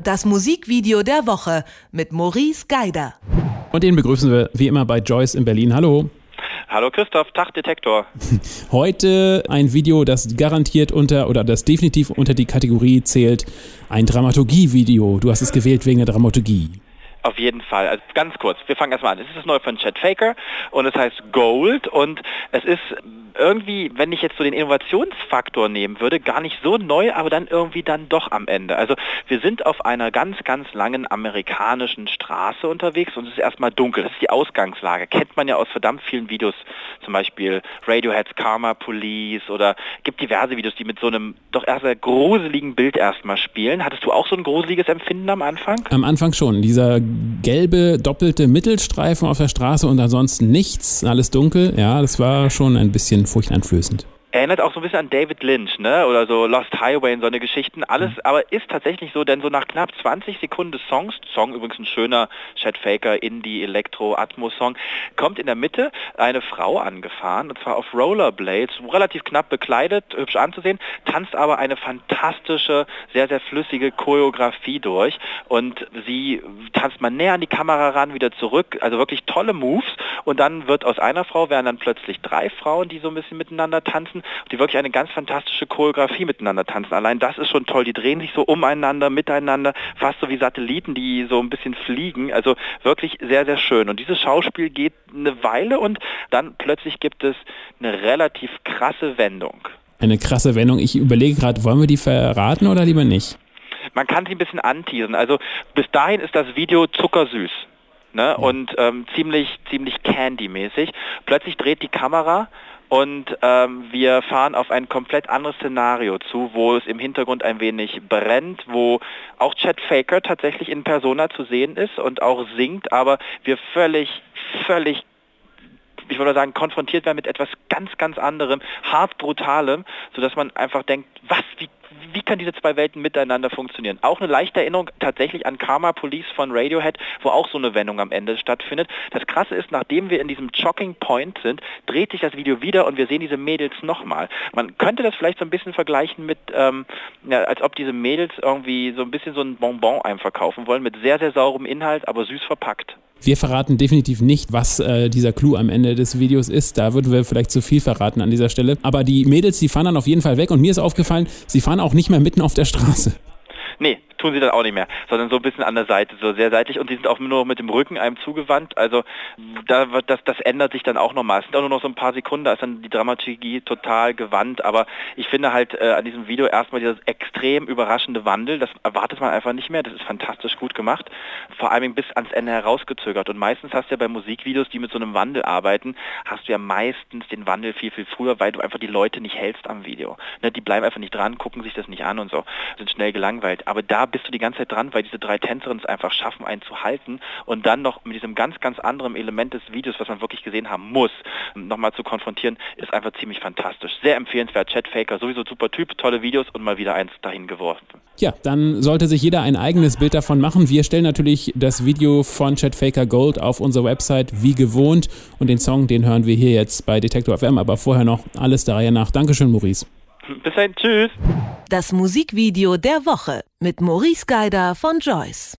Das Musikvideo der Woche mit Maurice Geider. Und den begrüßen wir wie immer bei Joyce in Berlin. Hallo. Hallo Christoph, Tag Detektor. Heute ein Video, das garantiert das definitiv unter die Kategorie zählt, ein Dramaturgie-Video. Du hast es gewählt wegen der Dramaturgie. Auf jeden Fall. Also ganz kurz, wir fangen erstmal an. Es ist das neue von Chet Faker und es heißt Gold und es ist irgendwie, wenn ich jetzt so den Innovationsfaktor nehmen würde, gar nicht so neu, aber dann irgendwie dann doch am Ende. Also wir sind auf einer ganz, ganz langen amerikanischen Straße unterwegs und es ist erstmal dunkel. Das ist die Ausgangslage. Kennt man ja aus verdammt vielen Videos, zum Beispiel Radioheads Karma Police oder gibt diverse Videos, die mit so einem doch erst sehr gruseligen Bild erstmal spielen. Hattest du auch so ein gruseliges Empfinden am Anfang? Am Anfang schon. Dieser gelbe doppelte Mittelstreifen auf der Straße und ansonsten nichts, alles dunkel. Ja, das war schon ein bisschen furchteinflößend. Erinnert auch so ein bisschen an David Lynch, ne? Oder so Lost Highway und so eine Geschichten. Alles, aber ist tatsächlich so, denn so nach knapp 20 Sekunden des Song übrigens ein schöner Chet Faker Indie-Elektro-Atmos-Song, kommt in der Mitte eine Frau angefahren, und zwar auf Rollerblades, relativ knapp bekleidet, hübsch anzusehen, tanzt aber eine fantastische, sehr, sehr flüssige Choreografie durch und sie tanzt mal näher an die Kamera ran, wieder zurück, also wirklich tolle Moves und dann wird aus einer Frau, werden dann plötzlich 3 Frauen, die so ein bisschen miteinander tanzen, die wirklich eine ganz fantastische Choreografie miteinander tanzen. Allein das ist schon toll. Die drehen sich so umeinander, miteinander, fast so wie Satelliten, die so ein bisschen fliegen. Also wirklich sehr, sehr schön. Und dieses Schauspiel geht eine Weile und dann plötzlich gibt es eine relativ krasse Wendung. Eine krasse Wendung. Ich überlege gerade, wollen wir die verraten oder lieber nicht? Man kann sie ein bisschen anteasen. Also bis dahin ist das Video zuckersüß. Ne? Und ziemlich Candy-mäßig. Plötzlich dreht die Kamera und wir fahren auf ein komplett anderes Szenario zu, wo es im Hintergrund ein wenig brennt, wo auch Chet Faker tatsächlich in Persona zu sehen ist und auch singt, aber wir völlig, ich würde sagen, konfrontiert werden mit etwas ganz, ganz anderem, hart brutalem, sodass man einfach denkt, wie können diese zwei Welten miteinander funktionieren? Auch eine leichte Erinnerung tatsächlich an Karma Police von Radiohead, wo auch so eine Wendung am Ende stattfindet. Das Krasse ist, nachdem wir in diesem Choking Point sind, dreht sich das Video wieder und wir sehen diese Mädels nochmal. Man könnte das vielleicht so ein bisschen vergleichen mit, als ob diese Mädels irgendwie so ein bisschen so ein Bonbon einem verkaufen wollen, mit sehr, sehr saurem Inhalt, aber süß verpackt. Wir verraten definitiv nicht, was dieser Clou am Ende des Videos ist. Da würden wir vielleicht zu viel verraten an dieser Stelle. Aber die Mädels, die fahren dann auf jeden Fall weg. Und mir ist aufgefallen, sie fahren auch nicht mehr mitten auf der Straße. Nee, tun sie dann auch nicht mehr, sondern so ein bisschen an der Seite, so sehr seitlich und die sind auch nur mit dem Rücken einem zugewandt, also das ändert sich dann auch nochmal. Es sind auch nur noch so ein paar Sekunden, da ist dann die Dramaturgie total gewandt, aber ich finde halt an diesem Video erstmal dieses extrem überraschende Wandel, das erwartet man einfach nicht mehr, das ist fantastisch gut gemacht, vor allem bis ans Ende herausgezögert und meistens hast du ja bei Musikvideos, die mit so einem Wandel arbeiten, hast du ja meistens den Wandel viel, viel früher, weil du einfach die Leute nicht hältst am Video. Ne, die bleiben einfach nicht dran, gucken sich das nicht an und so, sind schnell gelangweilt. Aber da bist du die ganze Zeit dran, weil diese 3 Tänzerinnen es einfach schaffen, einen zu halten und dann noch mit diesem ganz, ganz anderen Element des Videos, was man wirklich gesehen haben muss, nochmal zu konfrontieren, ist einfach ziemlich fantastisch. Sehr empfehlenswert. Chet Faker, sowieso super Typ, tolle Videos und mal wieder eins dahin geworfen. Ja, dann sollte sich jeder ein eigenes Bild davon machen. Wir stellen natürlich das Video von Chet Faker Gold auf unsere Website wie gewohnt und den Song, den hören wir hier jetzt bei Detektor FM, aber vorher noch alles der Reihe nach. Dankeschön, Maurice. Bis dahin, tschüss. Das Musikvideo der Woche mit Maurice Geider von Joyce.